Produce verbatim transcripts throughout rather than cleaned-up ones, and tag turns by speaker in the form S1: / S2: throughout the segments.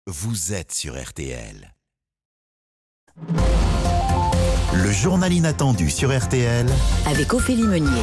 S1: vous êtes sur R T L. Le journal inattendu sur R T L
S2: avec Ophélie Meunier.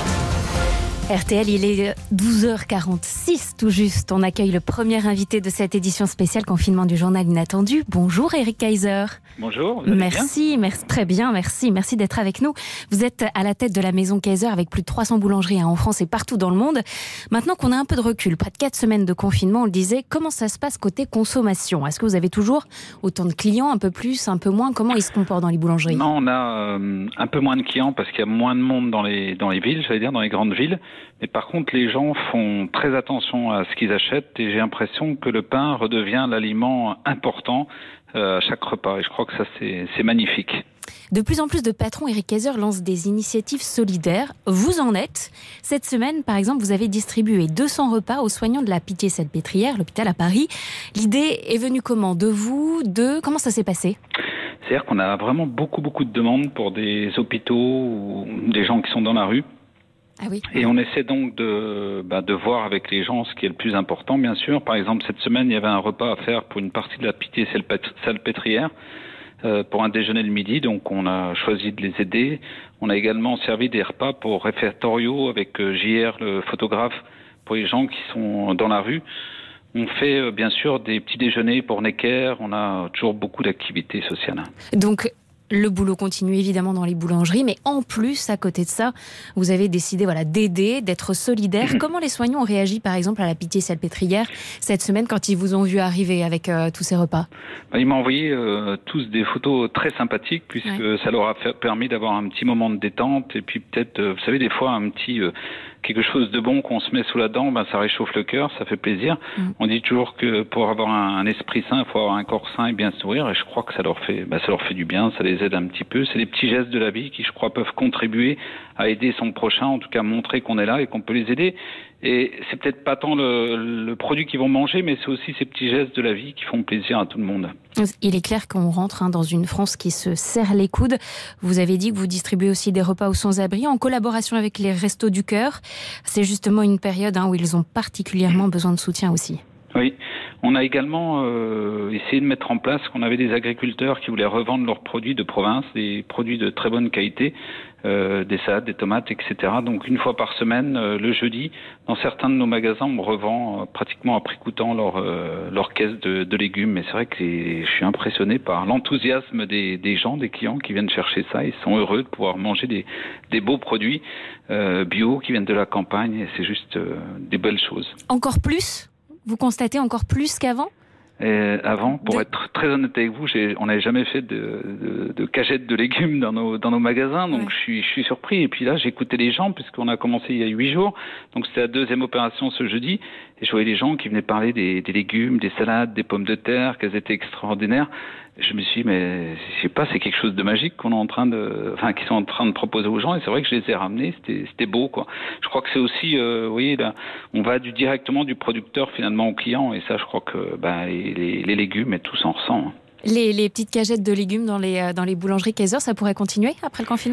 S3: R T L, il est douze heures quarante-six tout juste. On accueille le premier invité de cette édition spéciale confinement du journal inattendu. Bonjour Eric Kaiser.
S4: Bonjour, vous allez
S3: merci,
S4: bien
S3: merci, très bien, merci, merci d'être avec nous. Vous êtes à la tête de la maison Kaiser avec plus de trois cents boulangeries hein, en France et partout dans le monde. Maintenant qu'on a un peu de recul, près de quatre semaines de confinement, on le disait, comment ça se passe côté consommation ? Est-ce que vous avez toujours autant de clients, un peu plus, un peu moins ? Comment ils se comportent dans les boulangeries ?
S4: Non, on a euh, un peu moins de clients parce qu'il y a moins de monde dans les, dans les villes, j'allais dire, dans les grandes villes. Mais par contre, les gens font très attention à ce qu'ils achètent et j'ai l'impression que le pain redevient l'aliment important euh, à chaque repas. Et je crois que ça, c'est, c'est magnifique.
S3: De plus en plus de patrons, Eric Kaiser lance des initiatives solidaires. Vous en êtes. Cette semaine, par exemple, vous avez distribué deux cents repas aux soignants de la Pitié-Salpêtrière, l'hôpital à Paris. L'idée est venue comment ? De vous ? De... Comment ça s'est passé ?
S4: C'est-à-dire qu'on a vraiment beaucoup, beaucoup de demandes pour des hôpitaux ou des gens qui sont dans la rue.
S3: Ah oui.
S4: Et on essaie donc de, bah, de voir avec les gens ce qui est le plus important, bien sûr. Par exemple, cette semaine, il y avait un repas à faire pour une partie de la Pitié-Salpêtrière euh, pour un déjeuner le midi. Donc, on a choisi de les aider. On a également servi des repas pour réfectoriaux avec euh, J R, le photographe, pour les gens qui sont dans la rue. On fait euh, bien sûr des petits déjeuners pour Necker. On a toujours beaucoup d'activités sociales.
S3: Donc, le boulot continue évidemment dans les boulangeries, mais en plus, à côté de ça, vous avez décidé voilà, d'aider, d'être solidaire. Mmh. Comment les soignants ont réagi, par exemple, à la Pitié-Salpêtrière cette semaine quand ils vous ont vu arriver avec euh, tous ces repas ?
S4: Ils m'ont envoyé euh, tous des photos très sympathiques, puisque ouais. ça leur a fait, permis d'avoir un petit moment de détente. Et puis peut-être, euh, vous savez, des fois, un petit... Euh, quelque chose de bon qu'on se met sous la dent, ben ça réchauffe le cœur, ça fait plaisir. Mmh. On dit toujours que pour avoir un, un esprit sain, il faut avoir un corps sain et bien se nourrir. Et je crois que ça leur fait, ben ça leur fait du bien, ça les aide un petit peu. C'est des petits gestes de la vie qui, je crois, peuvent contribuer à aider son prochain, en tout cas montrer qu'on est là et qu'on peut les aider. Et c'est peut-être pas tant le, le produit qu'ils vont manger, mais c'est aussi ces petits gestes de la vie qui font plaisir à tout le monde.
S3: Il est clair qu'on rentre hein, dans une France qui se serre les coudes. Vous avez dit que vous distribuez aussi des repas aux sans-abri en collaboration avec les Restos du Cœur. C'est justement une période hein, où ils ont particulièrement besoin de soutien aussi.
S4: Oui, on a également euh, essayé de mettre en place qu'on avait des agriculteurs qui voulaient revendre leurs produits de province, des produits de très bonne qualité, euh, des salades, des tomates, et cetera. Donc une fois par semaine, euh, le jeudi, dans certains de nos magasins, on revend euh, pratiquement à prix coûtant leur, euh, leur caisse de, de légumes. Mais c'est vrai que les, je suis impressionné par l'enthousiasme des, des gens, des clients qui viennent chercher ça. Ils sont heureux de pouvoir manger des, des beaux produits euh, bio qui viennent de la campagne. Et c'est juste euh, des belles choses.
S3: Encore plus ? Vous constatez encore plus qu'avant ?
S4: Et avant, pour
S3: de... être
S4: très honnête avec vous, j'ai, on n'avait jamais fait de, de, de cagette de légumes dans nos, dans nos magasins, donc ouais. je, suis, je suis surpris. Et puis là, j'écoutais les gens, puisqu'on a commencé il y a huit jours, donc c'était la deuxième opération ce jeudi, et je voyais les gens qui venaient parler des, des légumes, des salades, des pommes de terre, qu'elles étaient extraordinaires. Je me suis dit, mais je sais pas, c'est quelque chose de magique qu'on est en train de, enfin, qu'ils sont en train de proposer aux gens, et c'est vrai que je les ai ramenés, c'était, c'était beau, quoi. Je crois que c'est aussi, euh, vous voyez, là, on va du, directement du producteur finalement au client, et ça, je crois que, ben, les, les, les légumes, et tout s'en ressent.
S3: Les, les petites cagettes de légumes dans les, dans les boulangeries Kaiser, ça pourrait continuer après le confinement ?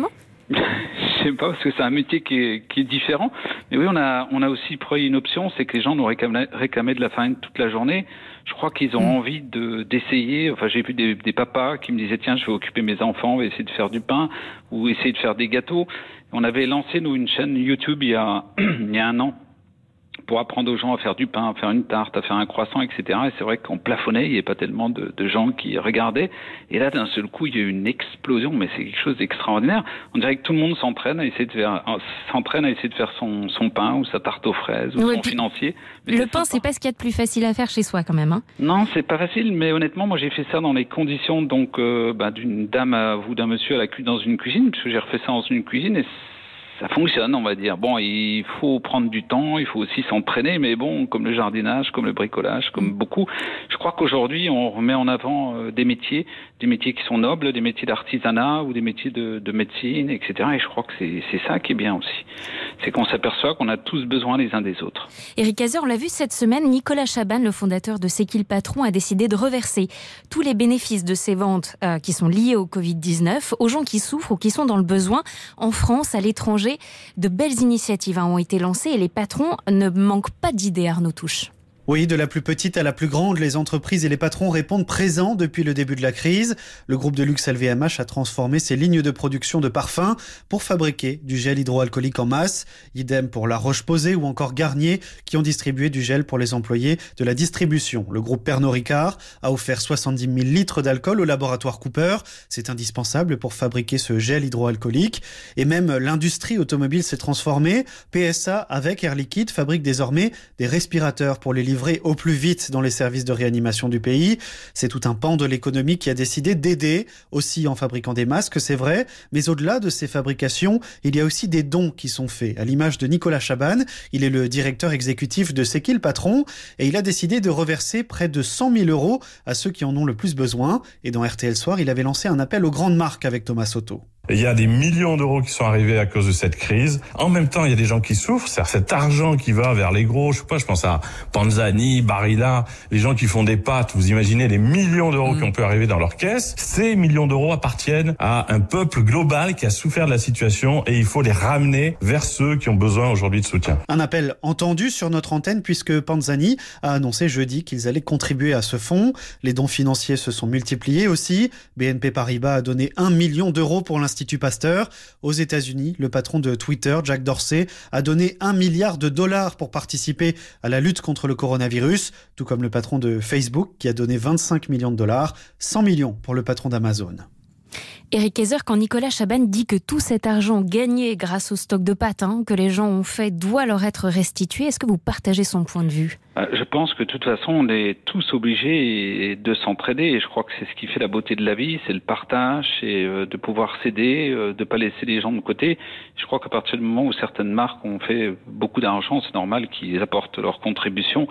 S4: Je sais pas, parce que c'est un métier qui est, qui est différent. Mais oui, on a, on a aussi pris une option, c'est que les gens nous réclamaient, réclamaient de la farine toute la journée. Je crois qu'ils ont mmh. envie de, d'essayer. Enfin, j'ai vu des, des papas qui me disaient, tiens, je vais occuper mes enfants, on va essayer de faire du pain, ou essayer de faire des gâteaux. On avait lancé, nous, une chaîne YouTube il y a, il y a un an, pour apprendre aux gens à faire du pain, à faire une tarte, à faire un croissant, et cetera. Et c'est vrai qu'on plafonnait, il n'y avait pas tellement de, de gens qui regardaient. Et là, d'un seul coup, il y a eu une explosion, mais c'est quelque chose d'extraordinaire. On dirait que tout le monde s'entraîne à essayer de faire, s'entraîne à essayer de faire son, son pain ou sa tarte aux fraises ou ouais, son financier. Mais
S3: le
S4: c'est
S3: pain,
S4: sympa.
S3: C'est pas ce qu'il y a de plus facile à faire chez soi quand même. Hein.
S4: Non, c'est pas facile, mais honnêtement, moi j'ai fait ça dans les conditions donc euh, bah, d'une dame à, ou d'un monsieur à la cu- dans une cuisine, parce que j'ai refait ça dans une cuisine et ça fonctionne, on va dire. Bon, il faut prendre du temps, il faut aussi s'entraîner, mais bon, comme le jardinage, comme le bricolage, comme beaucoup, je crois qu'aujourd'hui, on remet en avant euh, des métiers, des métiers qui sont nobles, des métiers d'artisanat ou des métiers de, de médecine, et cetera. Et je crois que c'est, c'est ça qui est bien aussi. C'est qu'on s'aperçoit qu'on a tous besoin les uns des autres.
S3: Eric Kaiser, on l'a vu cette semaine, Nicolas Chaban, le fondateur de C'est qui le patron, a décidé de reverser tous les bénéfices de ses ventes euh, qui sont liés au covid dix-neuf aux gens qui souffrent ou qui sont dans le besoin en France, à l'étranger. De belles initiatives hein, ont été lancées et les patrons ne manquent pas d'idées, Arnaud Touche.
S2: Oui, de la plus petite à la plus grande, les entreprises et les patrons répondent présents depuis le début de la crise. Le groupe de luxe L V M H a transformé ses lignes de production de parfums pour fabriquer du gel hydroalcoolique en masse. Idem pour La Roche-Posay ou encore Garnier qui ont distribué du gel pour les employés de la distribution. Le groupe Pernod Ricard a offert soixante-dix mille litres d'alcool au laboratoire Cooper. C'est indispensable pour fabriquer ce gel hydroalcoolique. Et même l'industrie automobile s'est transformée. P S A avec Air Liquide fabrique désormais des respirateurs pour les livrés au plus vite dans les services de réanimation du pays. C'est tout un pan de l'économie qui a décidé d'aider, aussi en fabriquant des masques, c'est vrai, mais au-delà de ces fabrications, il y a aussi des dons qui sont faits, à l'image de Nicolas Chaban. Il est le directeur exécutif de C'est qui le patron et il a décidé de reverser près de cent mille euros à ceux qui en ont le plus besoin. Et dans R T L Soir, il avait lancé un appel aux grandes marques avec Thomas Soto.
S5: Il y a des millions d'euros qui sont arrivés à cause de cette crise. En même temps, il y a des gens qui souffrent. C'est-à-dire cet argent qui va vers les gros. Je sais pas, je pense à Panzani, Barilla, les gens qui font des pâtes. Vous imaginez les millions d'euros mmh. qui ont pu arriver dans leur caisse. Ces millions d'euros appartiennent à un peuple global qui a souffert de la situation et il faut les ramener vers ceux qui ont besoin aujourd'hui de soutien.
S2: Un appel entendu sur notre antenne puisque Panzani a annoncé jeudi qu'ils allaient contribuer à ce fonds. Les dons financiers se sont multipliés aussi. B N P Paribas a donné un million d'euros pour l'instant. L'Institut Pasteur. Aux États-Unis, le patron de Twitter, Jack Dorsey, a donné un milliard de dollars pour participer à la lutte contre le coronavirus, tout comme le patron de Facebook qui a donné vingt-cinq millions de dollars, cent millions pour le patron d'Amazon.
S3: Éric Kayser, quand Nicolas Chaban dit que tout cet argent gagné grâce au stock de pâtes hein, que les gens ont fait doit leur être restitué, est-ce que vous partagez son point de vue ?
S4: Je pense que de toute façon, on est tous obligés de s'entraider et je crois que c'est ce qui fait la beauté de la vie, c'est le partage et de pouvoir s'aider, de ne pas laisser les gens de côté. Je crois qu'à partir du moment où certaines marques ont fait beaucoup d'argent, c'est normal qu'ils apportent leur contribution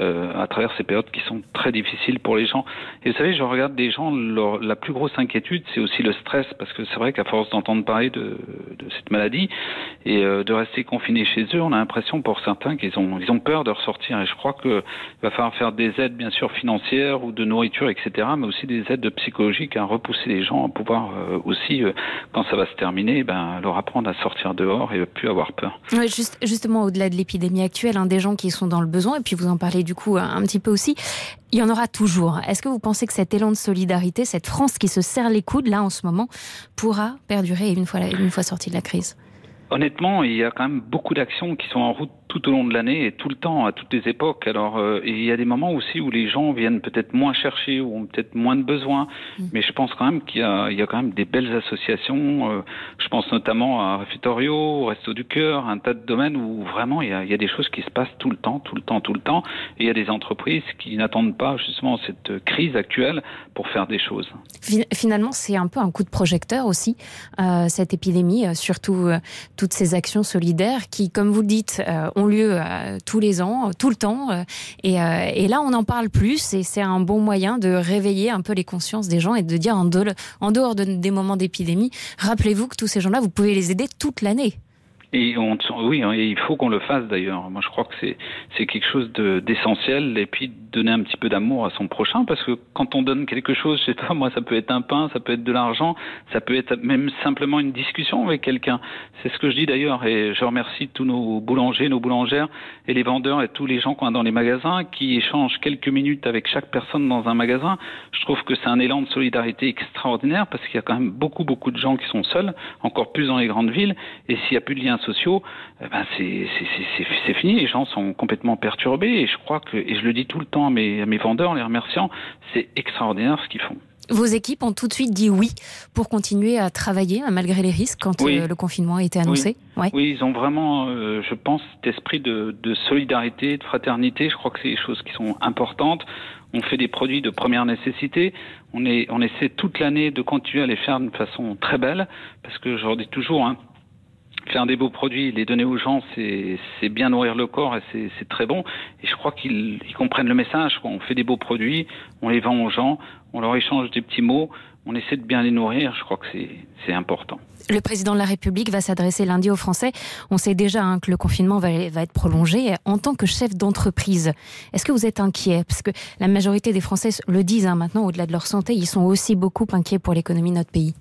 S4: à travers ces périodes qui sont très difficiles pour les gens. Et vous savez, je regarde des gens, leur, la plus grosse inquiétude, c'est aussi le stress parce que c'est vrai qu'à force d'entendre parler de, de cette maladie et de rester confinés chez eux, on a l'impression pour certains qu'ils ont, ils ont peur de ressortir et je crois qu'il va falloir faire des aides bien sûr financières ou de nourriture, et cetera, mais aussi des aides psychologiques à repousser les gens à pouvoir euh, aussi, euh, quand ça va se terminer, ben, leur apprendre à sortir dehors et ne plus avoir peur.
S3: Oui, juste, justement, au-delà de l'épidémie actuelle, hein, des gens qui sont dans le besoin, et puis vous en parlez du coup un petit peu aussi, il y en aura toujours. Est-ce que vous pensez que cet élan de solidarité, cette France qui se serre les coudes là en ce moment, pourra perdurer une fois, une fois sortie de la crise ?
S4: Honnêtement, il y a quand même beaucoup d'actions qui sont en route tout au long de l'année et tout le temps, à toutes les époques. Alors, euh, il y a des moments aussi où les gens viennent peut-être moins chercher ou ont peut-être moins de besoins, mmh. mais je pense quand même qu'il y a, il y a quand même des belles associations. Euh, je pense notamment à Refetorio, au Resto du Cœur, un tas de domaines où vraiment il y a, il y a des choses qui se passent tout le temps, tout le temps, tout le temps. Et il y a des entreprises qui n'attendent pas justement cette crise actuelle pour faire des choses.
S3: Finalement, c'est un peu un coup de projecteur aussi, euh, cette épidémie, euh, surtout euh, toutes ces actions solidaires qui, comme vous le dites, euh, ont lieu euh, tous les ans, tout le temps. Euh, et, euh, et là, on en parle plus et c'est un bon moyen de réveiller un peu les consciences des gens et de dire en, de, en dehors de, des moments d'épidémie, rappelez-vous que tous ces gens-là, vous pouvez les aider toute l'année.
S4: Et on, oui, et il faut qu'on le fasse d'ailleurs. Moi, je crois que c'est c'est quelque chose de d'essentiel. Et puis donner un petit peu d'amour à son prochain, parce que quand on donne quelque chose, je sais pas, moi, ça peut être un pain, ça peut être de l'argent, ça peut être même simplement une discussion avec quelqu'un. C'est ce que je dis d'ailleurs. Et je remercie tous nos boulangers, nos boulangères et les vendeurs et tous les gens qu'on a dans les magasins qui échangent quelques minutes avec chaque personne dans un magasin. Je trouve que c'est un élan de solidarité extraordinaire parce qu'il y a quand même beaucoup, beaucoup de gens qui sont seuls, encore plus dans les grandes villes. Et s'il n'y a plus de liens sociaux, ben c'est, c'est, c'est, c'est fini. Les gens sont complètement perturbés et je crois que, et je le dis tout le temps à mes, à mes vendeurs, en les remerciant, c'est extraordinaire ce qu'ils font.
S3: Vos équipes ont tout de suite dit oui pour continuer à travailler malgré les risques quand oui. euh, le confinement a été annoncé.
S4: Oui, ouais. oui ils ont vraiment, euh, je pense, cet esprit de, de solidarité, de fraternité. Je crois que c'est des choses qui sont importantes. On fait des produits de première nécessité. On, est, on essaie toute l'année de continuer à les faire d'une façon très belle parce que je leur dis toujours, hein, faire des beaux produits, les donner aux gens, c'est, c'est bien nourrir le corps et c'est, c'est très bon. Et je crois qu'ils ils comprennent le message. On fait des beaux produits, on les vend aux gens, on leur échange des petits mots, on essaie de bien les nourrir. Je crois que c'est, c'est important.
S3: Le président de la République va s'adresser lundi aux Français. On sait déjà hein, que le confinement va, va être prolongé. En tant que chef d'entreprise, est-ce que vous êtes inquiet ? Parce que la majorité des Français le disent hein, maintenant, au-delà de leur santé, ils sont aussi beaucoup inquiets pour l'économie de notre pays.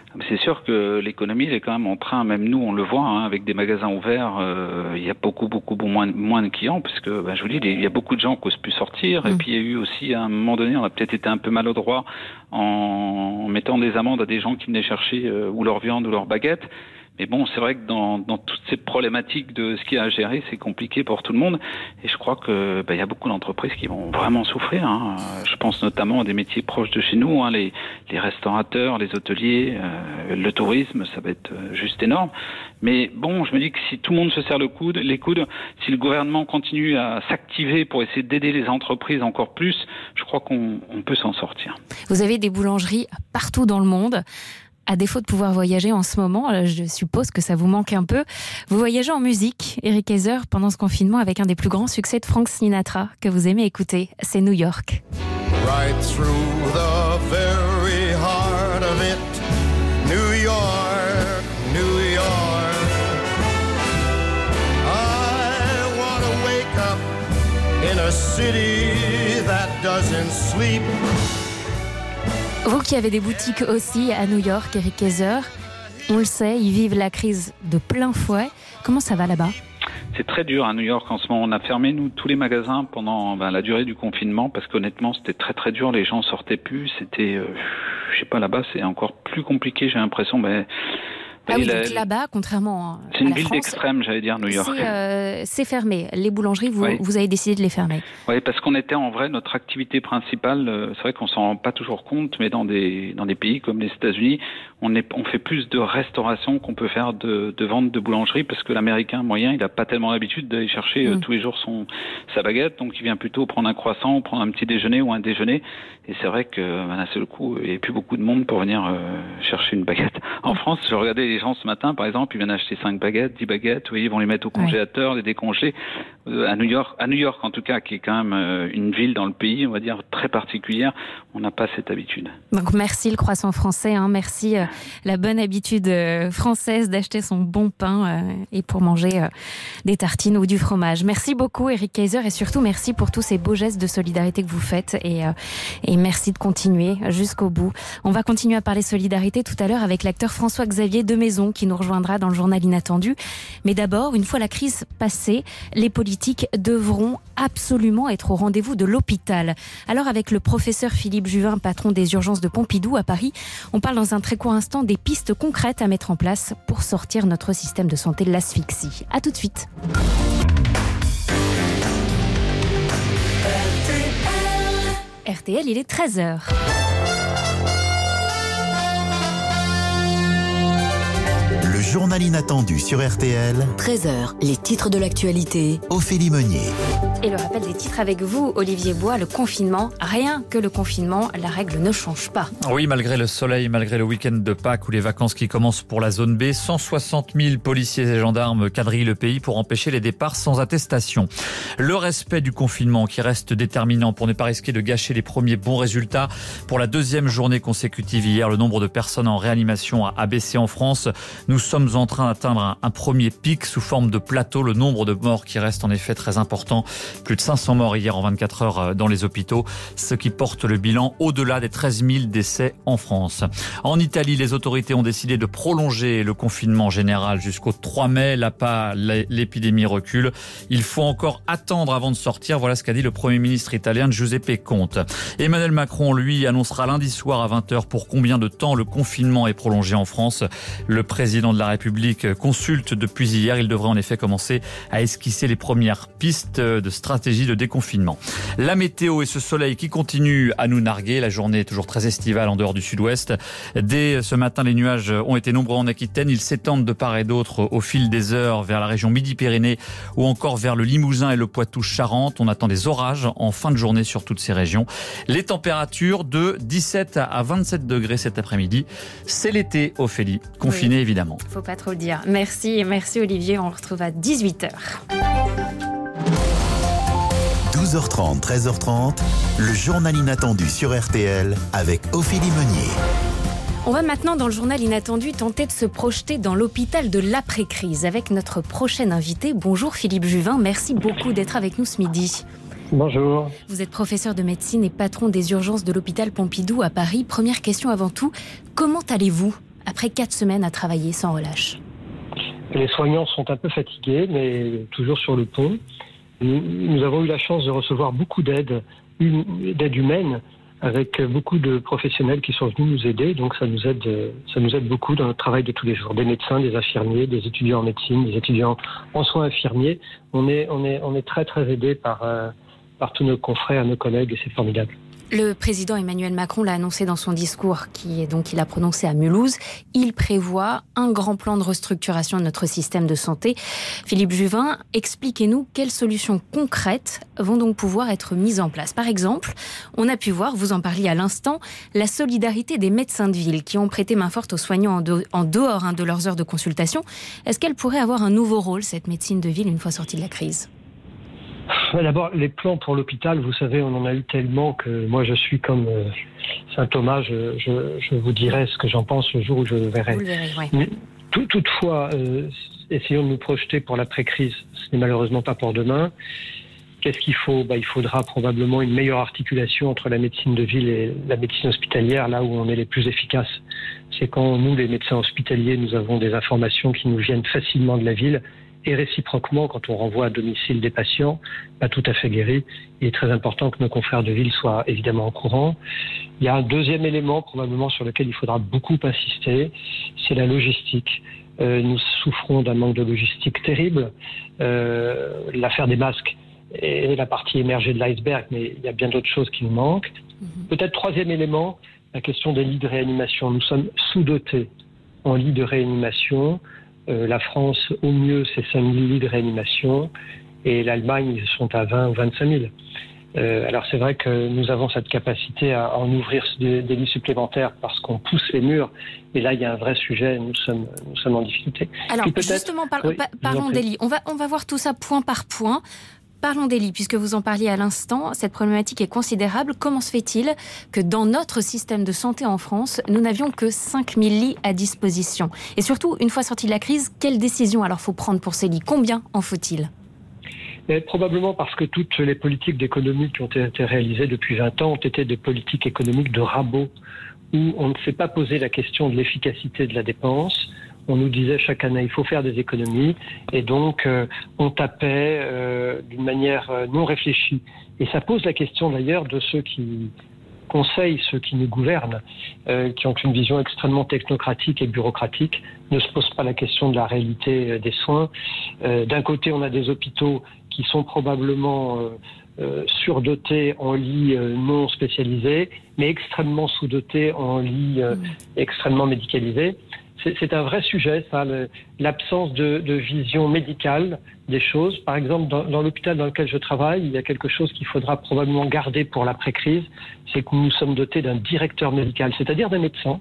S4: C'est sûr que l'économie elle est quand même en train, même nous on le voit, hein, avec des magasins ouverts, euh, il y a beaucoup beaucoup moins, moins de clients parce que ben, je vous dis, il y a beaucoup de gens qui n'osent plus sortir. Mmh. Et puis il y a eu aussi à un moment donné, on a peut-être été un peu maladroit en mettant des amendes à des gens qui venaient chercher euh, ou leur viande ou leur baguette. Mais bon, c'est vrai que dans, dans toutes ces problématiques de ce qu'il y a à gérer, c'est compliqué pour tout le monde. Et je crois que bah, y a beaucoup d'entreprises qui vont vraiment souffrir. Hein. Je pense notamment à des métiers proches de chez nous, hein, les, les restaurateurs, les hôteliers, euh, le tourisme, ça va être juste énorme. Mais bon, je me dis que si tout le monde se serre le coude, les coudes, si le gouvernement continue à s'activer pour essayer d'aider les entreprises encore plus, je crois qu'on on peut s'en sortir.
S3: Vous avez des boulangeries partout dans le monde. À défaut de pouvoir voyager en ce moment, je suppose que ça vous manque un peu. Vous voyagez en musique, Eric Heiser, pendant ce confinement avec un des plus grands succès de Frank Sinatra que vous aimez écouter, c'est New York.
S6: Right through the very heart of it, New York, New York. I want to wake up in a city that doesn't sleep.
S3: Vous qui avez des boutiques aussi à New York, Eric Heiser, on le sait, ils vivent la crise de plein fouet. Comment ça va là-bas ?
S4: C'est très dur à New York en ce moment. On a fermé nous tous les magasins pendant ben, la durée du confinement parce qu'honnêtement c'était très très dur. Les gens sortaient plus. C'était, euh, je sais pas, là-bas c'est encore plus compliqué. J'ai l'impression. Ben,
S3: Ah oui,
S4: la,
S3: donc là-bas, contrairement à
S4: c'est une
S3: la
S4: ville
S3: France,
S4: d'extrême, j'allais dire, New York.
S3: C'est, euh, c'est fermé. Les boulangeries, vous,
S4: oui.
S3: vous avez décidé de les fermer.
S4: Oui, parce qu'on était en vrai, notre activité principale, euh, c'est vrai qu'on s'en rend pas toujours compte, mais dans des dans des pays comme les États-Unis, on est on fait plus de restauration qu'on peut faire de, de vente de boulangerie, parce que l'Américain moyen, il a pas tellement l'habitude d'aller chercher euh, mmh. tous les jours son sa baguette, donc il vient plutôt prendre un croissant, ou prendre un petit déjeuner ou un déjeuner. Et c'est vrai que ben, là, c'est le coup, il n'y a plus beaucoup de monde pour venir euh, chercher une baguette. En France, je regardais les gens ce matin, par exemple, ils viennent acheter cinq baguettes, dix baguettes, vous voyez, ils vont les mettre au congélateur, ouais. les décongeler. Euh, à New York, à New York en tout cas, qui est quand même euh, une ville dans le pays, on va dire très particulière, on n'a pas cette habitude.
S3: Donc merci le croissant français, hein, merci euh, la bonne habitude euh, française d'acheter son bon pain euh, et pour manger euh, des tartines ou du fromage. Merci beaucoup Eric Heiser et surtout merci pour tous ces beaux gestes de solidarité que vous faites et, euh, et merci de continuer jusqu'au bout. On va continuer à parler solidarité tout à l'heure avec l'acteur François-Xavier Demaison qui nous rejoindra dans le journal Inattendu. Mais d'abord, une fois la crise passée, les politiques devront absolument être au rendez-vous de l'hôpital. Alors avec le professeur Philippe Juvin, patron des urgences de Pompidou à Paris, on parle dans un très court instant des pistes concrètes à mettre en place pour sortir notre système de santé de l'asphyxie. À tout de suite. R T L, il est treize heures.
S1: Le journal inattendu sur R T L.
S7: treize heures, les titres de l'actualité.
S1: Ophélie Meunier.
S3: Et le rappel des titres avec vous, Olivier Bois, le confinement. Rien que le confinement, la règle ne change pas.
S8: Oui, malgré le soleil, malgré le week-end de Pâques ou les vacances qui commencent pour la zone B, cent soixante mille policiers et gendarmes quadrillent le pays pour empêcher les départs sans attestation. Le respect du confinement qui reste déterminant pour ne pas risquer de gâcher les premiers bons résultats. Pour la deuxième journée consécutive hier, le nombre de personnes en réanimation a baissé en France. Nous sommes en train d'atteindre un, un premier pic sous forme de plateau. Le nombre de morts qui reste en effet très important. Plus de cinq cents morts hier en vingt-quatre heures dans les hôpitaux, ce qui porte le bilan au-delà des treize mille décès en France. En Italie, les autorités ont décidé de prolonger le confinement général jusqu'au trois mai. Là, pas l'épidémie recule. Il faut encore attendre avant de sortir. Voilà ce qu'a dit le Premier ministre italien Giuseppe Conte. Emmanuel Macron, lui, annoncera lundi soir à vingt heures pour combien de temps le confinement est prolongé en France. Le président de la République consulte depuis hier. Il devrait en effet commencer à esquisser les premières pistes de stratégie de déconfinement. La météo et ce soleil qui continue à nous narguer. La journée est toujours très estivale en dehors du sud-ouest. Dès ce matin, les nuages ont été nombreux en Aquitaine. Ils s'étendent de part et d'autre au fil des heures vers la région Midi-Pyrénées ou encore vers le Limousin et le Poitou-Charentes. On attend des orages en fin de journée sur toutes ces régions. Les températures de dix-sept à vingt-sept degrés cet après-midi. C'est l'été, Ophélie. Confiné oui. évidemment.
S3: Faut pas trop le dire. Merci, merci Olivier. On retrouve à dix-huit heures.
S1: douze heures trente, treize heures trente, le journal inattendu sur R T L avec Ophélie Meunier.
S3: On va maintenant dans le journal inattendu tenter de se projeter dans l'hôpital de l'après-crise avec notre prochain invité. Bonjour Philippe Juvin, merci beaucoup d'être avec nous ce midi.
S9: Bonjour.
S3: Vous êtes professeur de médecine et patron des urgences de l'hôpital Pompidou à Paris. Première question avant tout, comment allez-vous ? après quatre semaines à travailler sans relâche?
S9: Les soignants sont un peu fatigués, mais toujours sur le pont. Nous, nous avons eu la chance de recevoir beaucoup d'aide, d'aide humaine, avec beaucoup de professionnels qui sont venus nous aider. Donc ça nous aide, ça nous aide beaucoup dans notre travail de tous les jours. Des médecins, des infirmiers, des étudiants en médecine, des étudiants en soins infirmiers. On est, on est, on est très très aidés par, euh, par tous nos confrères, nos collègues, et c'est formidable.
S3: Le président Emmanuel Macron l'a annoncé dans son discours, qui est donc il a prononcé à Mulhouse. Il prévoit un grand plan de restructuration de notre système de santé. Philippe Juvin, expliquez-nous quelles solutions concrètes vont donc pouvoir être mises en place. Par exemple, on a pu voir, vous en parliez à l'instant, la solidarité des médecins de ville qui ont prêté main forte aux soignants en, de, en dehors hein, de leurs heures de consultation. Est-ce qu'elle pourrait avoir un nouveau rôle, cette médecine de ville, une fois sortie de la crise ?
S9: D'abord, les plans pour l'hôpital, vous savez, on en a eu tellement que moi je suis comme euh, saint Thomas, je, je, je vous dirai ce que j'en pense le jour où je le verrai.
S3: Vous le verrez, ouais.
S9: Mais tout, toutefois, euh, essayons de nous projeter pour l'après-crise, ce n'est malheureusement pas pour demain. Qu'est-ce qu'il faut ? Bah, il faudra probablement une meilleure articulation entre la médecine de ville et la médecine hospitalière, là où on est les plus efficaces. C'est quand nous, les médecins hospitaliers, nous avons des informations qui nous viennent facilement de la ville. Et réciproquement, quand on renvoie à domicile des patients, pas tout à fait guéris, il est très important que nos confrères de ville soient évidemment au courant. Il y a un deuxième élément probablement sur lequel il faudra beaucoup insister, c'est la logistique. Euh, nous souffrons d'un manque de logistique terrible. Euh, l'affaire des masques est la partie émergée de l'iceberg, mais il y a bien d'autres choses qui nous manquent. Mm-hmm. Peut-être troisième élément, la question des lits de réanimation. Nous sommes sous-dotés en lits de réanimation. Euh, la France, au mieux, c'est cinq mille lits de réanimation et l'Allemagne, ils sont à vingt ou vingt-cinq mille. Euh, alors c'est vrai que nous avons cette capacité à en ouvrir des, des lits supplémentaires parce qu'on pousse les murs. Et là, il y a un vrai sujet, nous sommes, nous sommes en difficulté.
S3: Alors justement, par,
S9: oui,
S3: par, parlons des lits. On va, on va voir tout ça point par point. Parlons des lits, puisque vous en parliez à l'instant, cette problématique est considérable. Comment se fait-il que dans notre système de santé en France, nous n'avions que cinq mille lits à disposition ? Et surtout, une fois sortie de la crise, quelles décisions alors faut prendre pour ces lits ? Combien en faut-il ?
S9: Mais probablement parce que toutes les politiques d'économie qui ont été réalisées depuis vingt ans ont été des politiques économiques de rabot, où on ne s'est pas posé la question de l'efficacité de la dépense. On nous disait chaque année, il faut faire des économies. Et donc, euh, on tapait euh, d'une manière euh, non réfléchie. Et ça pose la question d'ailleurs de ceux qui conseillent, ceux qui nous gouvernent, euh, qui ont une vision extrêmement technocratique et bureaucratique, ne se posent pas la question de la réalité euh, des soins. Euh, d'un côté, on a des hôpitaux qui sont probablement euh, euh, surdotés en lits euh, non spécialisés, mais extrêmement sous-dotés en lits euh, extrêmement médicalisés. C'est, c'est un vrai sujet, ça, le, l'absence de, de vision médicale des choses. Par exemple, dans, dans l'hôpital dans lequel je travaille, il y a quelque chose qu'il faudra probablement garder pour l'après-crise, c'est que nous sommes dotés d'un directeur médical, c'est-à-dire d'un médecin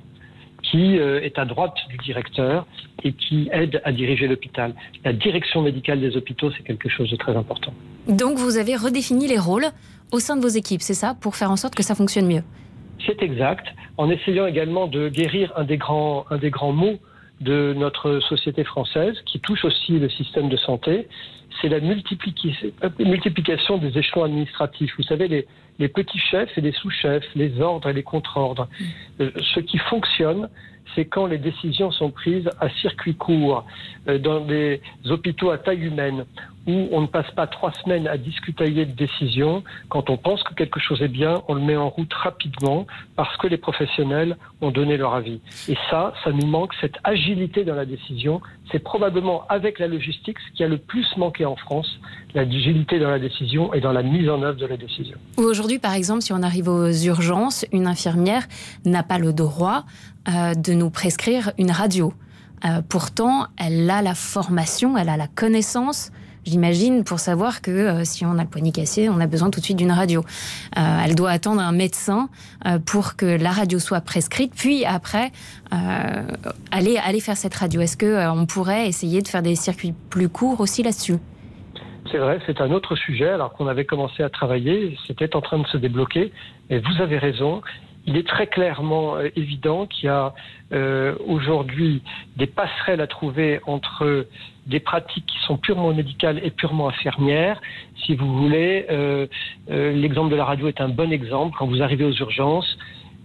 S9: qui euh, est à droite du directeur et qui aide à diriger l'hôpital. La direction médicale des hôpitaux, c'est quelque chose de très important.
S3: Donc vous avez redéfini les rôles au sein de vos équipes, c'est ça, pour faire en sorte que ça fonctionne mieux ?
S9: C'est exact, en essayant également de guérir un des grands, un des grands maux de notre société française, qui touche aussi le système de santé, c'est la multiplication des échelons administratifs. Vous savez, les, les petits chefs et les sous-chefs, les ordres et les contre-ordres. Euh, ce qui fonctionne, c'est quand les décisions sont prises à circuit court, euh, dans des hôpitaux à taille humaine, où on ne passe pas trois semaines à discuter de décisions. Quand on pense que quelque chose est bien, on le met en route rapidement parce que les professionnels ont donné leur avis. Et ça, ça nous manque, cette agilité dans la décision. C'est probablement avec la logistique ce qui a le plus manqué en France, l'agilité dans la décision et dans la mise en œuvre de la décision.
S3: Aujourd'hui, par exemple, si on arrive aux urgences, une infirmière n'a pas le droit euh, de nous prescrire une radio. Euh, pourtant, elle a la formation, elle a la connaissance, j'imagine, pour savoir que euh, si on a le poignet cassé, on a besoin tout de suite d'une radio. Euh, elle doit attendre un médecin euh, pour que la radio soit prescrite, puis après, euh, aller, aller faire cette radio. Est-ce qu'on euh, pourrait essayer de faire des circuits plus courts aussi là-dessus ?
S9: C'est vrai, c'est un autre sujet, alors qu'on avait commencé à travailler, c'était en train de se débloquer, et vous avez raison. Il est très clairement euh, évident qu'il y a euh, aujourd'hui des passerelles à trouver entre des pratiques qui sont purement médicales et purement infirmières. Si vous voulez, euh, euh, l'exemple de la radio est un bon exemple. Quand vous arrivez aux urgences,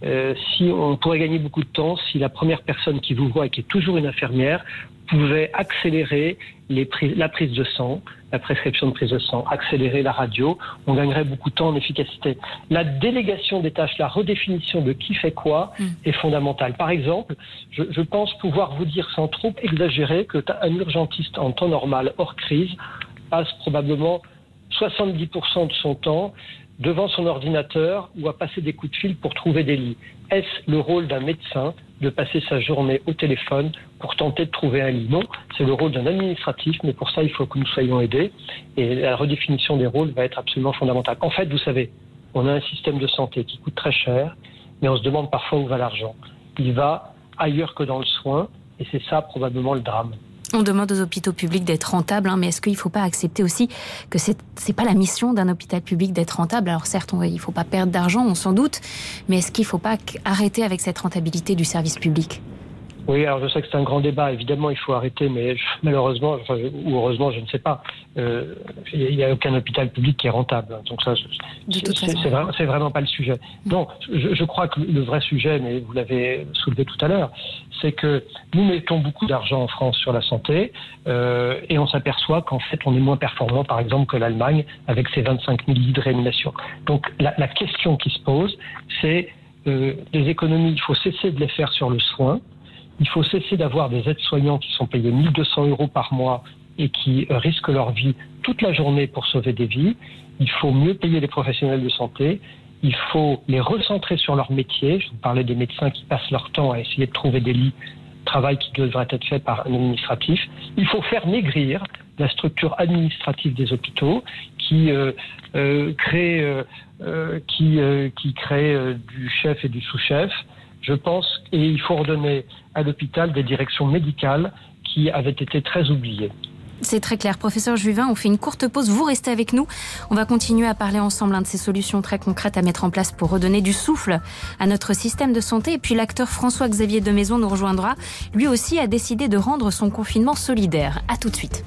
S9: euh, si on pourrait gagner beaucoup de temps si la première personne qui vous voit et qui est toujours une infirmière pouvait accélérer les prises, la prise de sang, la prescription de prise de sang, accélérer la radio, on gagnerait beaucoup de temps en efficacité. La délégation des tâches, la redéfinition de qui fait quoi mmh. est fondamentale. Par exemple, je, je pense pouvoir vous dire sans trop exagérer qu'un urgentiste en temps normal, hors crise, passe probablement soixante-dix pour cent de son temps devant son ordinateur ou à passer des coups de fil pour trouver des lits. Est-ce le rôle d'un médecin de passer sa journée au téléphone pour tenter de trouver un lit? Non, c'est le rôle d'un administratif, mais pour ça, il faut que nous soyons aidés. Et la redéfinition des rôles va être absolument fondamentale. En fait, vous savez, on a un système de santé qui coûte très cher, mais on se demande parfois où va l'argent. Il va ailleurs que dans le soin, et c'est ça probablement le drame.
S3: On demande aux hôpitaux publics d'être rentables, hein, mais est-ce qu'il ne faut pas accepter aussi que c'est c'est pas la mission d'un hôpital public d'être rentable? Alors certes, on, il ne faut pas perdre d'argent, on s'en doute, mais est-ce qu'il ne faut pas arrêter avec cette rentabilité du service public?
S9: Oui, alors je sais que c'est un grand débat, évidemment il faut arrêter, mais malheureusement, enfin, ou heureusement, je ne sais pas, euh, il n'y a aucun hôpital public qui est rentable. Donc ça, c'est, c'est, c'est, vraiment, c'est vraiment pas le sujet. Non, je, je crois que le vrai sujet, mais vous l'avez soulevé tout à l'heure, c'est que nous mettons beaucoup d'argent en France sur la santé euh, et on s'aperçoit qu'en fait on est moins performant par exemple que l'Allemagne avec ses vingt-cinq mille lits de réanimation. Donc la, la question qui se pose, c'est euh, les économies, il faut cesser de les faire sur le soin. Il faut cesser d'avoir des aides-soignants qui sont payés mille deux cents euros par mois et qui euh, risquent leur vie toute la journée pour sauver des vies. Il faut mieux payer les professionnels de santé. Il faut les recentrer sur leur métier. Je vous parlais des médecins qui passent leur temps à essayer de trouver des lits, travail qui devrait être fait par un administratif. Il faut faire maigrir la structure administrative des hôpitaux qui euh, euh, crée, euh, euh, qui, euh, qui crée euh, du chef et du sous-chef. Je pense, et il faut redonner à l'hôpital des directions médicales qui avaient été très oubliées.
S3: C'est très clair. Professeur Juvin, on fait une courte pause. Vous restez avec nous. On va continuer à parler ensemble hein, de ces solutions très concrètes à mettre en place pour redonner du souffle à notre système de santé. Et puis l'acteur François-Xavier Demaison nous rejoindra. Lui aussi a décidé de rendre son confinement solidaire. À tout de suite.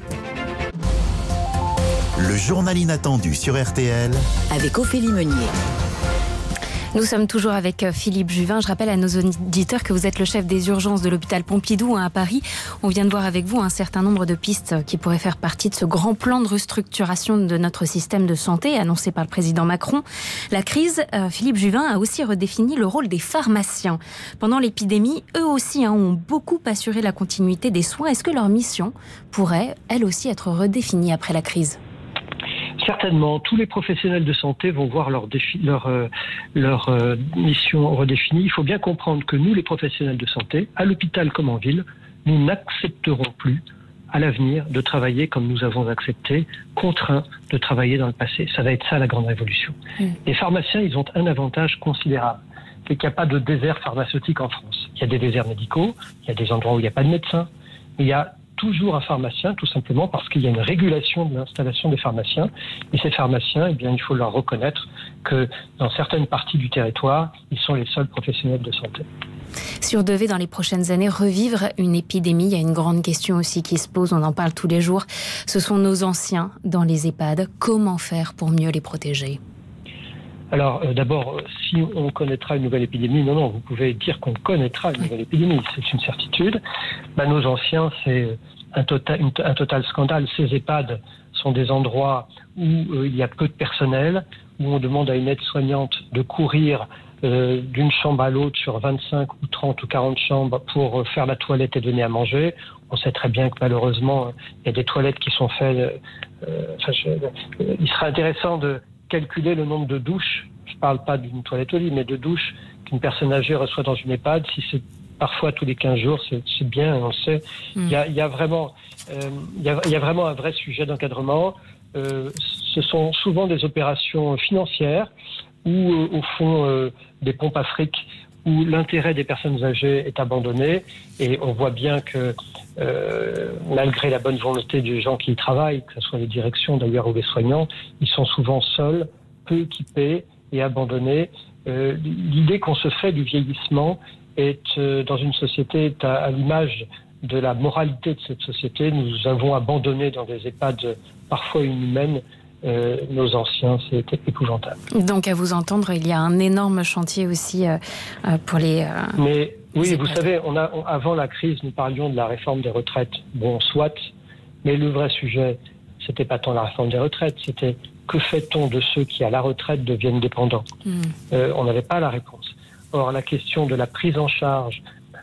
S1: Le journal inattendu sur R T L
S7: avec Ophélie Meunier.
S3: Nous sommes toujours avec Philippe Juvin. Je rappelle à nos auditeurs que vous êtes le chef des urgences de l'hôpital Pompidou hein, à Paris. On vient de voir avec vous un certain nombre de pistes qui pourraient faire partie de ce grand plan de restructuration de notre système de santé annoncé par le président Macron. La crise, euh, Philippe Juvin a aussi redéfini le rôle des pharmaciens. Pendant l'épidémie, eux aussi hein, ont beaucoup assuré la continuité des soins. Est-ce que leur mission pourrait, elle aussi, être redéfinie après la crise ?
S9: Certainement, tous les professionnels de santé vont voir leur, défi, leur, euh, leur euh, mission redéfinie. Il faut bien comprendre que nous, les professionnels de santé, à l'hôpital comme en ville, nous n'accepterons plus à l'avenir de travailler comme nous avons accepté, contraints de travailler dans le passé. Ça va être ça la grande révolution. Mmh. Les pharmaciens, ils ont un avantage considérable, c'est qu'il n'y a pas de désert pharmaceutique en France. Il y a des déserts médicaux, il y a des endroits où il n'y a pas de médecins, mais il y a toujours un pharmacien, tout simplement parce qu'il y a une régulation de l'installation des pharmaciens. Et ces pharmaciens, eh bien, il faut leur reconnaître que dans certaines parties du territoire, ils sont les seuls professionnels de santé.
S3: Si on devait dans les prochaines années revivre une épidémie, il y a une grande question aussi qui se pose, on en parle tous les jours. Ce sont nos anciens dans les EHPAD. Comment faire pour mieux les protéger ?
S9: Alors, euh, d'abord, si on connaîtra une nouvelle épidémie, non, non, vous pouvez dire qu'on connaîtra une nouvelle épidémie, c'est une certitude. Ben, nos anciens, c'est un total, une, un total scandale. Ces EHPAD sont des endroits où euh, il y a peu de personnel, où on demande à une aide-soignante de courir euh, d'une chambre à l'autre sur vingt-cinq ou trente ou quarante chambres pour faire la toilette et donner à manger. On sait très bien que malheureusement, il y a des toilettes qui sont faites. Euh, enfin, je, euh, il serait intéressant de calculer le nombre de douches, je ne parle pas d'une toilette au lit, mais de douches qu'une personne âgée reçoit dans une EHPAD. Si c'est parfois tous les quinze jours, c'est, c'est bien, on sait. Mmh. Il y a, il y a vraiment, euh, il y a, il y a vraiment un vrai sujet d'encadrement. Euh, ce sont souvent des opérations financières ou, euh, au fond, euh, des pompes à fric où l'intérêt des personnes âgées est abandonné. Et on voit bien que, euh, malgré la bonne volonté des gens qui y travaillent, que ce soit les directions d'ailleurs ou les soignants, ils sont souvent seuls, peu équipés et abandonnés. Euh, l'idée qu'on se fait du vieillissement est, euh, dans une société, est à, à l'image de la moralité de cette société. Nous avons abandonné dans des EHPAD parfois inhumaines euh, nos anciens, c'est épouvantable.
S3: Donc à vous entendre, il y a un énorme chantier aussi euh, pour les... Euh,
S9: Mais oui,
S3: les
S9: vous savez, on a, on, avant la crise, nous parlions de la réforme des retraites. Bon, soit, mais le vrai sujet, c'était pas tant la réforme des retraites, c'était que fait-on de ceux qui, à la retraite, deviennent dépendants ? mmh. euh, On n'avait pas la réponse. Or, la question de la prise en charge,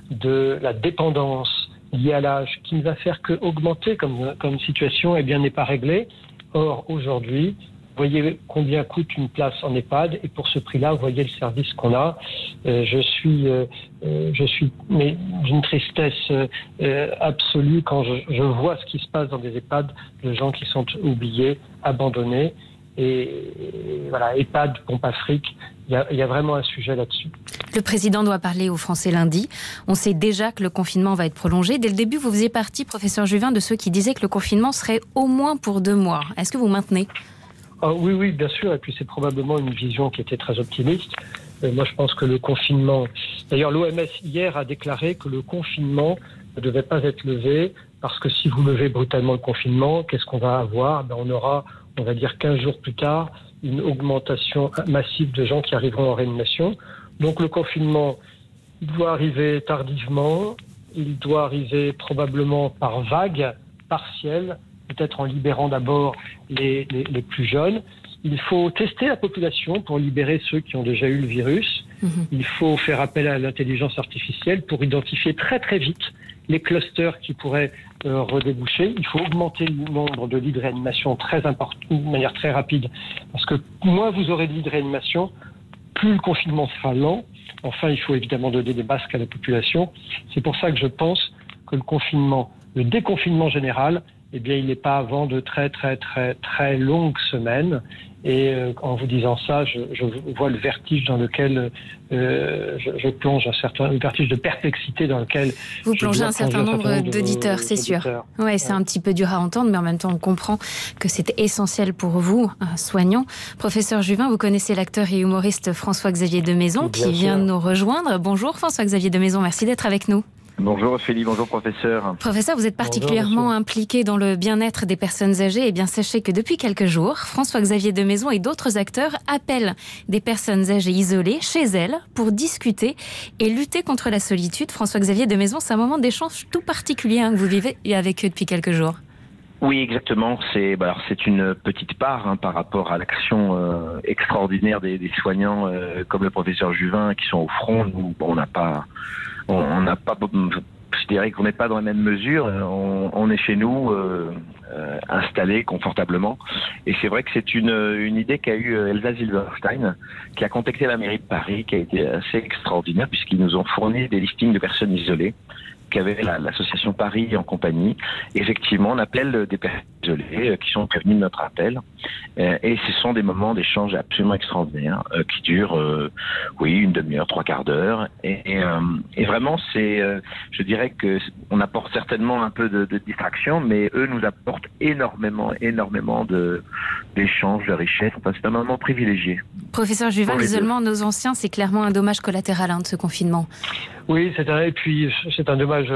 S9: de la dépendance liée à l'âge, qui ne va faire qu'augmenter comme, comme situation, eh bien, n'est pas réglée. Or, aujourd'hui, vous voyez combien coûte une place en EHPAD, et pour ce prix-là, vous voyez le service qu'on a. Euh, je suis, euh, je suis mais d'une tristesse euh, absolue quand je, je vois ce qui se passe dans des EHPAD, de gens qui sont oubliés, abandonnés. Et, et voilà, EHPAD, pompe Afrique, il y a, il y a vraiment un sujet là-dessus.
S3: Le président doit parler aux Français lundi. On sait déjà que le confinement va être prolongé. Dès le début, vous faisiez partie, professeur Juvin, de ceux qui disaient que le confinement serait au moins pour deux mois. Est-ce que vous maintenez ?
S9: Ah, oui, oui, bien sûr. Et puis c'est probablement une vision qui était très optimiste. Euh, moi, je pense que le confinement... D'ailleurs, l'O M S hier a déclaré que le confinement ne devait pas être levé, parce que si vous levez brutalement le confinement, qu'est-ce qu'on va avoir ? Ben, on aura, on va dire quinze jours plus tard, une augmentation massive de gens qui arriveront en réanimation. Donc le confinement doit arriver tardivement, il doit arriver probablement par vagues partielles, peut-être en libérant d'abord les, les, les plus jeunes. Il faut tester la population pour libérer ceux qui ont déjà eu le virus. Mmh. Il faut faire appel à l'intelligence artificielle pour identifier très très vite les clusters qui pourraient euh, redéboucher. Il faut augmenter le nombre de lits de réanimation très important, de manière très rapide, parce que moins vous aurez de lits de réanimation, plus le confinement sera lent. Enfin, il faut évidemment donner des masques à la population. C'est pour ça que je pense que le confinement, le déconfinement général, eh bien, il n'est pas avant de très, très, très, très longues semaines. Et euh, en vous disant ça, je, je vois le vertige dans lequel euh, je, je plonge, un certain un vertige de perplexité dans lequel...
S3: Vous plongez un certain nombre d'auditeurs, c'est sûr. Oui, ouais. C'est un petit peu dur à entendre, mais en même temps, on comprend que c'est essentiel pour vous, soignants. Professeur Juvin, vous connaissez l'acteur et humoriste François-Xavier de Maison, qui vient de nous rejoindre. Bonjour François-Xavier de Maison, merci d'être avec nous.
S10: Bonjour Ophélie, bonjour professeur.
S3: Professeur, vous êtes particulièrement bonjour, impliqué dans le bien-être des personnes âgées. Eh bien, sachez que depuis quelques jours, François-Xavier de Maison et d'autres acteurs appellent des personnes âgées isolées chez elles pour discuter et lutter contre la solitude. François-Xavier de Maison, c'est un moment d'échange tout particulier hein, que vous vivez avec eux depuis quelques jours.
S10: Oui, exactement. C'est, bah alors c'est une petite part hein, par rapport à l'action euh, extraordinaire des, des soignants euh, comme le professeur Juvin qui sont au front. Nous, bon, on n'a pas... On n'a pas, je dirais qu'on n'est pas dans la même mesure. On, on est chez nous, euh, euh, installés confortablement. Et c'est vrai que c'est une, une idée qu'a eu Elsa Silberstein, qui a contacté la mairie de Paris, qui a été assez extraordinaire puisqu'ils nous ont fourni des listings de personnes isolées qu'avait la, l'association Paris en compagnie. Effectivement, on appelle des personnes isolées euh, qui sont prévenues de notre appel. Euh, et ce sont des moments d'échange absolument extraordinaires euh, qui durent, euh, oui, une demi-heure, trois quarts d'heure. Et, et, euh, et vraiment, c'est, euh, je dirais que on apporte certainement un peu de, de distraction, mais eux nous apportent énormément, énormément de d'échanges, de richesse. Enfin, c'est un moment privilégié.
S3: Professeur Juvin, l'isolement de nos anciens, c'est clairement un dommage collatéral hein, de ce confinement.
S9: Oui, c'est un, et puis c'est un dommage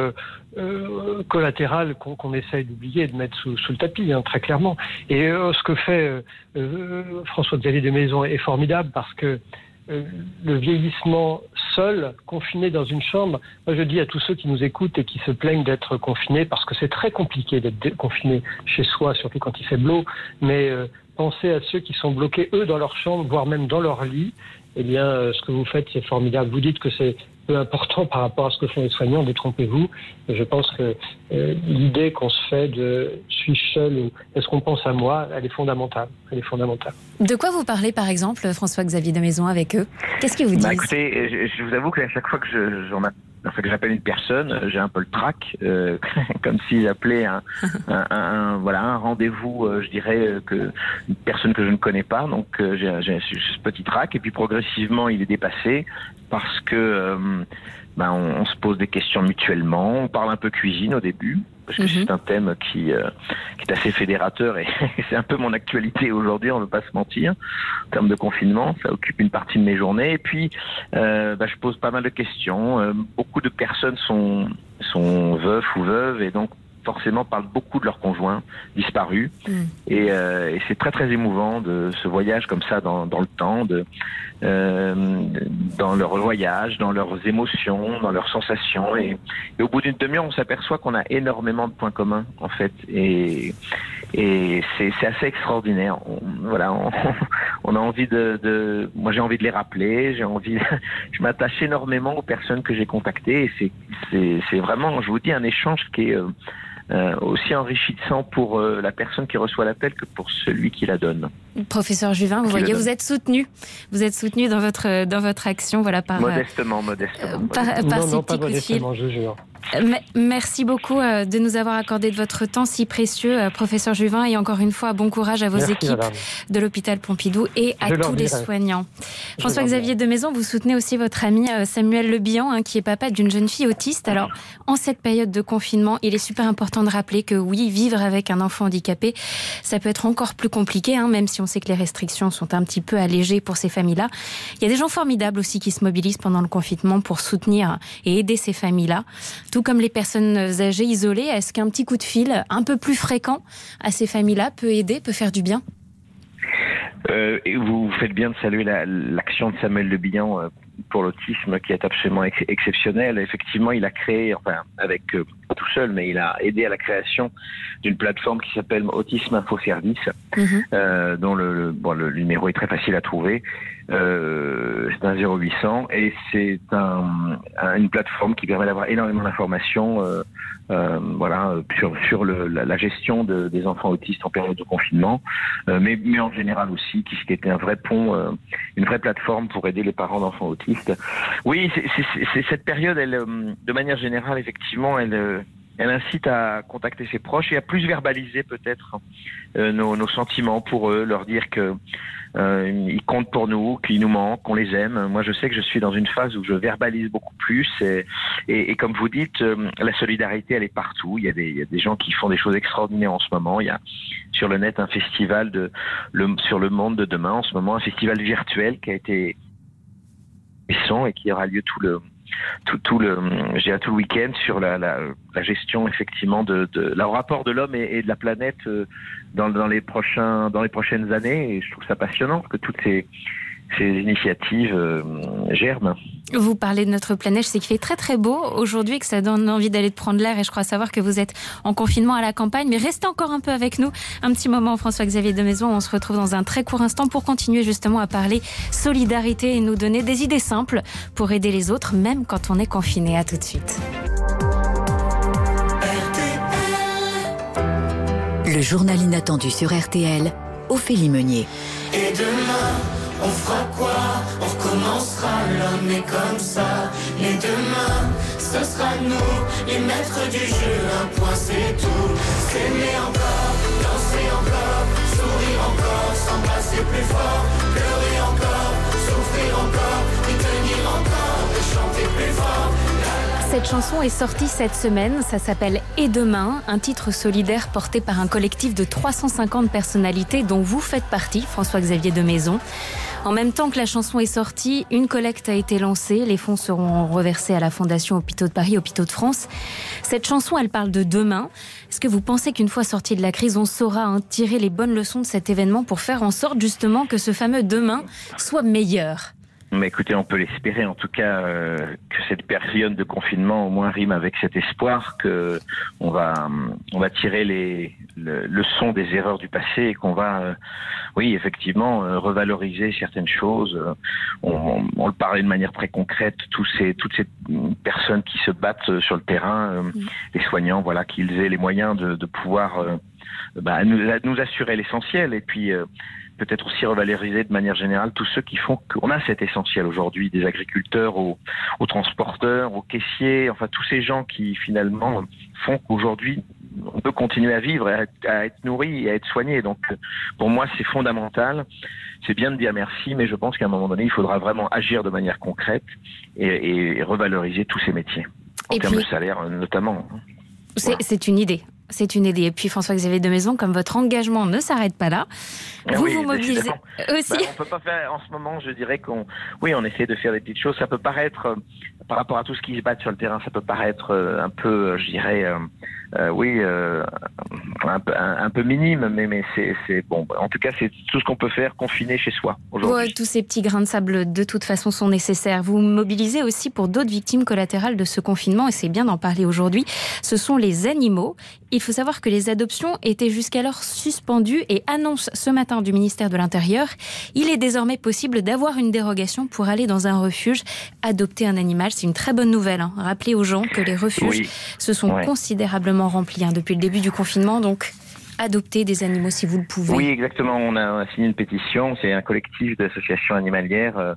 S9: euh, collatéral qu'on, qu'on essaye d'oublier, de mettre sous, sous le tapis, hein, très clairement. Et euh, ce que fait euh, François-Xavier de Maison est formidable parce que euh, le vieillissement seul, confiné dans une chambre, moi je dis à tous ceux qui nous écoutent et qui se plaignent d'être confinés, parce que c'est très compliqué d'être confiné chez soi, surtout quand il fait beau, mais euh, pensez à ceux qui sont bloqués, eux, dans leur chambre, voire même dans leur lit. Eh bien, euh, ce que vous faites, c'est formidable. Vous dites que c'est peu important par rapport à ce que font les soignants, détrompez-vous. Je pense que euh, l'idée qu'on se fait de « suis-je seul » ou « est-ce qu'on pense à moi », elle est fondamentale. Elle est fondamentale.
S3: De quoi vous parlez, par exemple, François-Xavier de Maison, avec eux ? Qu'est-ce qu'ils vous disent ?
S10: Bah, écoutez, je, je vous avoue qu'à chaque fois que je, j'en a... Enfin, que j'appelle une personne, j'ai un peu le trac, euh, comme si j'appelais un, un, un, un voilà un rendez-vous, euh, je dirais que une personne que je ne connais pas. Donc euh, j'ai, j'ai ce petit trac et puis progressivement il est dépassé parce que euh, ben, on, on se pose des questions mutuellement, on parle un peu cuisine au début. Parce que mm-hmm. c'est un thème qui, euh, qui est assez fédérateur et c'est un peu mon actualité aujourd'hui, on ne veut pas se mentir. En termes de confinement, ça occupe une partie de mes journées. Et puis, euh, bah, je pose pas mal de questions. Euh, beaucoup de personnes sont, sont veufs ou veuves et donc forcément parlent beaucoup de leur conjoint disparu. Mmh. Et, euh, et c'est très très émouvant de ce voyage comme ça dans, dans le temps, de, euh, dans leur voyage, dans leurs émotions, dans leurs sensations. Et, et au bout d'une demi-heure, on s'aperçoit qu'on a énormément de points communs en fait. Et, et c'est, c'est assez extraordinaire. On, voilà, on, on a envie de, de, moi j'ai envie de les rappeler. J'ai envie, je m'attache énormément aux personnes que j'ai contactées. Et c'est, c'est, c'est vraiment, je vous dis, un échange qui est euh, Euh, aussi enrichissant pour euh, la personne qui reçoit l'appel que pour celui qui la donne.
S3: Professeur Juvin, vous qui voyez, vous êtes soutenu. Vous êtes soutenu dans votre, dans votre action, voilà, par...
S10: Modestement, modestement.
S3: Euh, par, par
S9: non,
S3: ces
S9: non,
S3: petits
S9: pas
S3: coups de fil.
S9: je jure.
S3: Merci beaucoup de nous avoir accordé de votre temps si précieux, professeur Juvin, et encore une fois, bon courage à vos Merci, équipes madame. de l'hôpital Pompidou et à Je tous les soignants. François-Xavier Demaison, vous soutenez aussi votre ami Samuel Le Bihan, hein, qui est papa d'une jeune fille autiste. Alors, en cette période de confinement, il est super important de rappeler que oui, vivre avec un enfant handicapé, ça peut être encore plus compliqué, hein, même si on sait que les restrictions sont un petit peu allégées pour ces familles-là. Il y a des gens formidables aussi qui se mobilisent pendant le confinement pour soutenir et aider ces familles-là. Tout comme les personnes âgées isolées, est-ce qu'un petit coup de fil un peu plus fréquent à ces familles-là peut aider, peut faire du bien ?
S10: euh, et vous faites bien de saluer la, l'action de Samuel Le Bihan euh, pour l'autisme qui est absolument ex- exceptionnelle. Effectivement, il a créé, enfin avec euh, tout seul, mais il a aidé à la création d'une plateforme qui s'appelle Autisme Info Service, mmh. euh, dont le, le, bon, le numéro est très facile à trouver. Euh, c'est un zéro huit cents et c'est un, un, une plateforme qui permet d'avoir énormément d'informations euh, euh, voilà, sur, sur le, la, la gestion de, des enfants autistes en période de confinement, euh, mais, mais en général aussi, qui, qui était un vrai pont, euh, une vraie plateforme pour aider les parents d'enfants autistes. Oui, c'est, c'est, c'est cette période, elle, de manière générale, effectivement, elle... Elle incite à contacter ses proches et à plus verbaliser peut-être euh, nos, nos sentiments pour eux, leur dire que euh, ils comptent pour nous, qu'ils nous manquent, qu'on les aime. Moi, je sais que je suis dans une phase où je verbalise beaucoup plus et, et, et comme vous dites, euh, la solidarité, elle est partout. Il y a des, il y a des gens qui font des choses extraordinaires en ce moment. Il y a sur le net un festival de le, sur le monde de demain en ce moment, un festival virtuel qui a été et qui aura lieu tout le Tout, tout le, j'ai tout le week-end sur la, la, la gestion effectivement de, de le rapport de l'homme et, et de la planète dans, dans les prochains, dans les prochaines années. Et je trouve ça passionnant que toutes ces, ces initiatives euh, germent.
S3: Vous parlez de notre planète, je sais qu'il fait très très beau aujourd'hui, que ça donne envie d'aller de prendre l'air et je crois savoir que vous êtes en confinement à la campagne, mais restez encore un peu avec nous, un petit moment François-Xavier Demaison, on se retrouve dans un très court instant pour continuer justement à parler solidarité et nous donner des idées simples pour aider les autres, même quand on est confiné. À tout de suite.
S7: Le journal inattendu sur R T L, Ophélie Meunier.
S11: Et demain, on fera quoi? On recommencera, l'homme est comme ça. Mais demain, ce sera nous, les maîtres du jeu. Un point, c'est tout. S'aimer encore, danser encore, sourire encore, s'embrasser plus fort, pleurer encore, souffrir encore, et tenir encore, et chanter plus fort.
S3: Cette chanson est sortie cette semaine, ça s'appelle « Et demain », un titre solidaire porté par un collectif de trois cent cinquante personnalités dont vous faites partie, François-Xavier Demaison. En même temps que la chanson est sortie, une collecte a été lancée. Les fonds seront reversés à la Fondation Hôpitaux de Paris, Hôpitaux de France. Cette chanson, elle parle de demain. Est-ce que vous pensez qu'une fois sortie de la crise, on saura hein, tirer les bonnes leçons de cet événement pour faire en sorte justement que ce fameux demain soit meilleur ?
S10: Mais écoutez, on peut l'espérer en tout cas euh, que cette période de confinement au moins rime avec cet espoir que on va on va tirer les le, leçons des erreurs du passé et qu'on va euh, oui effectivement euh, revaloriser certaines choses. On, on, on le parlait de manière très concrète, tous ces toutes ces personnes qui se battent sur le terrain, euh, mmh. les soignants, voilà, qu'ils aient les moyens de, de pouvoir euh, bah, nous, nous assurer l'essentiel et puis euh, peut-être aussi revaloriser de manière générale tous ceux qui font qu'on a cet essentiel aujourd'hui, des agriculteurs aux, aux transporteurs, aux caissiers, enfin tous ces gens qui finalement font qu'aujourd'hui on peut continuer à vivre, à, à être nourri et à être soigné. Donc pour moi c'est fondamental. C'est bien de dire merci, mais je pense qu'à un moment donné il faudra vraiment agir de manière concrète et, et revaloriser tous ces métiers, en et termes puis, de salaire notamment.
S3: C'est, voilà. c'est une idée. C'est une idée. Et puis François-Xavier Demaison, comme votre engagement ne s'arrête pas là, vous
S10: oui,
S3: vous mobilisez aussi.
S10: Bah, on peut pas faire, en ce moment, je dirais qu'on, oui, on essaie de faire des petites choses. Ça peut paraître par rapport à tout ce qui se passe sur le terrain, ça peut paraître euh, un peu, je dirais, euh, euh, oui, euh, un, peu, un, un peu minime, mais, mais c'est, c'est bon. En tout cas, c'est tout ce qu'on peut faire confiné chez soi aujourd'hui.
S3: Ouais, tous ces petits grains de sable, de toute façon, sont nécessaires. Vous mobilisez aussi pour d'autres victimes collatérales de ce confinement, et c'est bien d'en parler aujourd'hui. Ce sont les animaux. Il faut savoir que les adoptions étaient jusqu'alors suspendues, et annonce ce matin du ministère de l'Intérieur, il est désormais possible d'avoir une dérogation pour aller dans un refuge, adopter un animal. C'est une très bonne nouvelle. Hein. Rappelez aux gens que les refuges oui. se sont ouais. considérablement remplis hein, depuis le début du confinement. Donc, adopter des animaux si vous le pouvez.
S10: Oui, exactement. On a, on a signé une pétition. C'est un collectif d'associations animalières,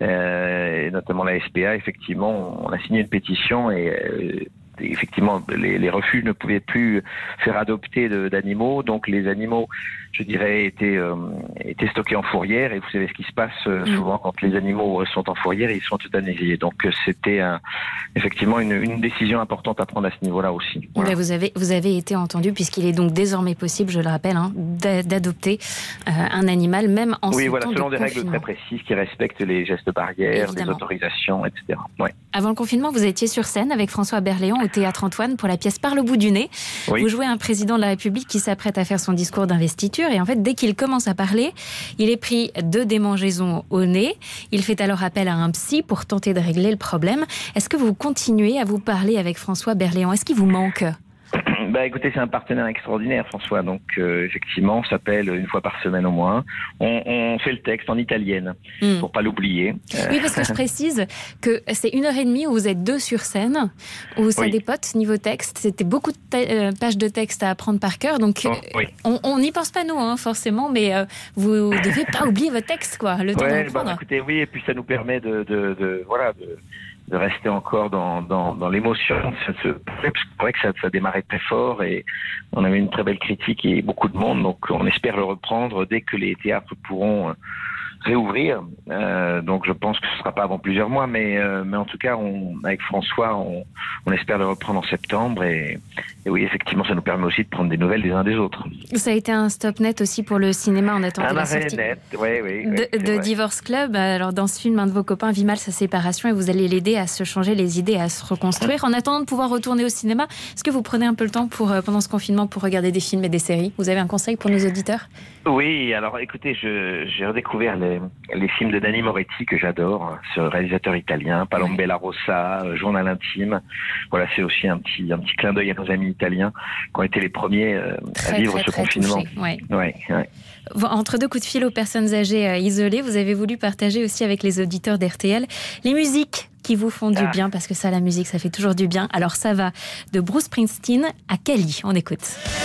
S10: euh, et notamment la S P A. Effectivement, on a signé une pétition et euh, effectivement, les, les refuges ne pouvaient plus faire adopter de, d'animaux. Donc, les animaux, je dirais, étaient, euh, étaient stockés en fourrière. Et vous savez ce qui se passe euh, mmh. souvent quand les animaux sont en fourrière, ils sont euthanasiés. Donc, euh, c'était un, effectivement une, une décision importante à prendre à ce niveau-là aussi. Voilà.
S3: Ben vous avez, vous avez été entendu, puisqu'il est donc désormais possible, je le rappelle, hein, d'adopter euh, un animal, même en
S10: oui,
S3: ces
S10: voilà,
S3: temps
S10: selon
S3: de
S10: des
S3: confinement.
S10: règles très précises qui respectent les gestes barrières,
S3: Évidemment.
S10: les autorisations, et cetera. Ouais.
S3: Avant le confinement, vous étiez sur scène avec François Berléand au Théâtre Antoine pour la pièce Par le bout du nez. Oui. Vous jouez un président de la République qui s'apprête à faire son discours d'investiture, et en fait, dès qu'il commence à parler, il est pris de démangeaisons au nez. Il fait alors appel à un psy pour tenter de régler le problème. Est-ce que vous continuez à vous parler avec François Berléand ? Est-ce qu'il vous manque ?
S10: Bah écoutez, c'est un partenaire extraordinaire, François. Donc euh, effectivement, on s'appelle une fois par semaine au moins. On, on fait le texte en italienne mm. pour pas l'oublier.
S3: Oui, parce que je précise que c'est une heure et demie où vous êtes deux sur scène, où ça oui. dépote niveau texte. C'était beaucoup de te- pages de texte à apprendre par cœur, donc oh, oui. on n'y pense pas nous, hein, forcément, mais euh, vous devez pas oublier votre texte, quoi, le temps
S10: ouais,
S3: de reprendre.
S10: Bah, écoutez, oui, et puis ça nous permet de, de, de voilà. De... de rester encore dans, dans, dans l'émotion. C'est vrai que ça, ça démarrait très fort et on avait une très belle critique et beaucoup de monde, donc on espère le reprendre dès que les théâtres pourront réouvrir. Euh, donc je pense que ce ne sera pas avant plusieurs mois, mais, euh, mais en tout cas, on, avec François, on, on espère le reprendre en septembre et, et oui, effectivement, ça nous permet aussi de prendre des nouvelles des uns des autres.
S3: Ça a été un stop net aussi pour le cinéma en attendant
S10: un
S3: la
S10: arrêt
S3: sortie
S10: net, oui, oui,
S3: de,
S10: oui,
S3: de Divorce Club. Alors dans ce film, un de vos copains vit mal sa séparation et vous allez l'aider à se changer les idées, à se reconstruire. En attendant de pouvoir retourner au cinéma, est-ce que vous prenez un peu le temps pour, pendant ce confinement pour regarder des films et des séries ? Vous avez un conseil pour nos auditeurs ?
S10: Oui, alors écoutez, je, j'ai redécouvert les, les films de Nanni Moretti que j'adore, ce réalisateur italien, Palombella Rossa, euh, Journal intime. Voilà, c'est aussi un petit, un petit clin d'œil à nos amis italiens qui ont été les premiers euh,
S3: très,
S10: à vivre
S3: très,
S10: ce
S3: très
S10: confinement.
S3: Touché, ouais.
S10: Ouais, ouais.
S3: Entre deux coups de fil aux personnes âgées euh, isolées, vous avez voulu partager aussi avec les auditeurs d'R T L les musiques qui vous font du ah. bien, parce que ça, la musique, ça fait toujours du bien. Alors ça va de Bruce Springsteen à Cali. On écoute.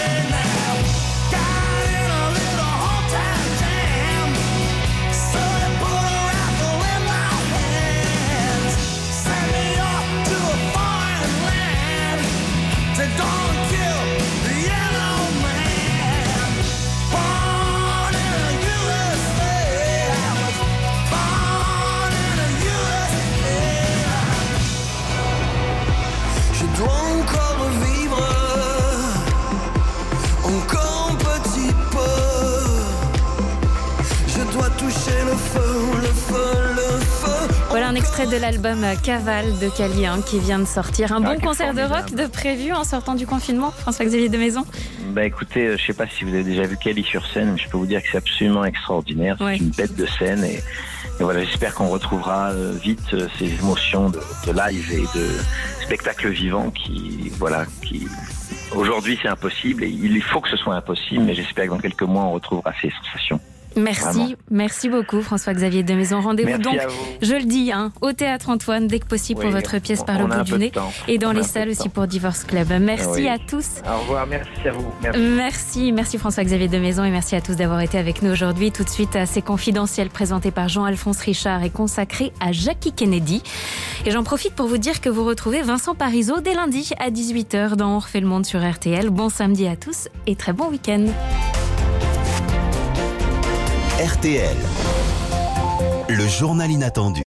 S3: Voilà un extrait de l'album Cavale de Cali hein, qui vient de sortir. Un bon ah, concert de rock de prévu en sortant du confinement, François-Xavier de Maison.
S10: Bah écoutez, je ne sais pas si vous avez déjà vu Cali sur scène, mais je peux vous dire que c'est absolument extraordinaire. Ouais. C'est une bête de scène et, et voilà, j'espère qu'on retrouvera vite ces émotions de, de live et de spectacle vivant qui, voilà, qui aujourd'hui c'est impossible et il faut que ce soit impossible, mais j'espère que dans quelques mois on retrouvera ces sensations.
S3: Merci, Vraiment. merci beaucoup François-Xavier de Maison. Rendez-vous merci donc, je le dis, hein, au Théâtre Antoine, dès que possible oui, pour votre pièce Par le bout du nez et dans on les salles aussi pour Divorce Club. Merci oui. à tous.
S10: Au revoir, merci à vous. Merci,
S3: merci, merci François-Xavier de Maison et merci à tous d'avoir été avec nous aujourd'hui. Tout de suite, C'est confidentiel présenté par Jean-Alphonse Richard et consacré à Jackie Kennedy. Et j'en profite pour vous dire que vous retrouvez Vincent Parisot dès lundi à dix-huit heures dans On refait le monde sur R T L. Bon samedi à tous et très bon week-end.
S1: R T L, le journal inattendu.